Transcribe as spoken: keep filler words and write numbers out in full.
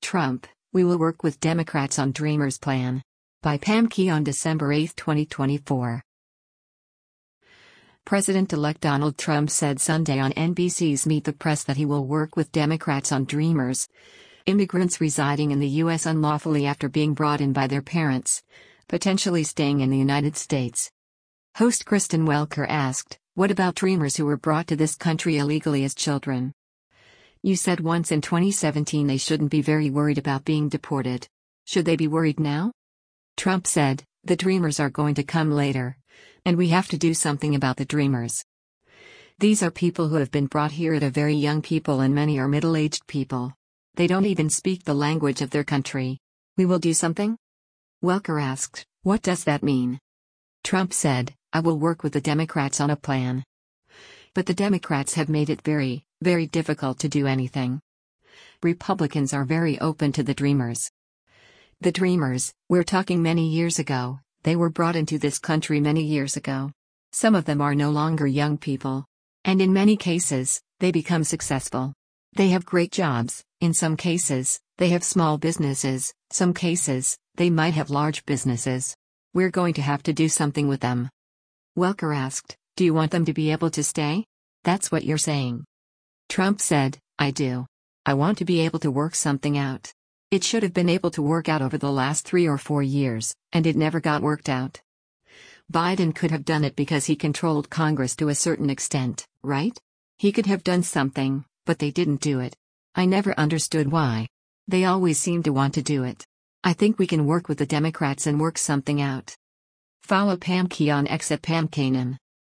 Trump, "We will work with Democrats on Dreamers plan." By Pam Key on December eighth, twenty twenty-four. President-elect Donald Trump said Sunday on N B C's Meet the Press that he will work with Democrats on Dreamers, immigrants residing in the U S unlawfully after being brought in by their parents, potentially staying in the United States. Host Kristen Welker asked, "What about Dreamers who were brought to this country illegally as children? You said once in twenty seventeen they shouldn't be very worried about being deported. Should they be worried now?" Trump said, "The Dreamers are going to come later. And we have to do something about the Dreamers. These are people who have been brought here at a very young people, and many are middle-aged people. They don't even speak the language of their country. We will do something?" Welker asked, "What does that mean?" Trump said, "I will work with the Democrats on a plan. But the Democrats have made it very, very difficult to do anything. Republicans are very open to the Dreamers. The Dreamers, we're talking many years ago, they were brought into this country many years ago. Some of them are no longer young people. And in many cases, they become successful. They have great jobs, in some cases, they have small businesses, some cases, they might have large businesses. We're going to have to do something with them." Welker asked, "Do you want them to be able to stay? That's what you're saying?" Trump said, "I do. I want to be able to work something out. It should have been able to work out over the last three or four years, and it never got worked out. Biden could have done it because he controlled Congress to a certain extent, right? He could have done something, but they didn't do it. I never understood why. They always seem to want to do it. I think we can work with the Democrats and work something out." Follow Pam Key on X at Pam Kanan.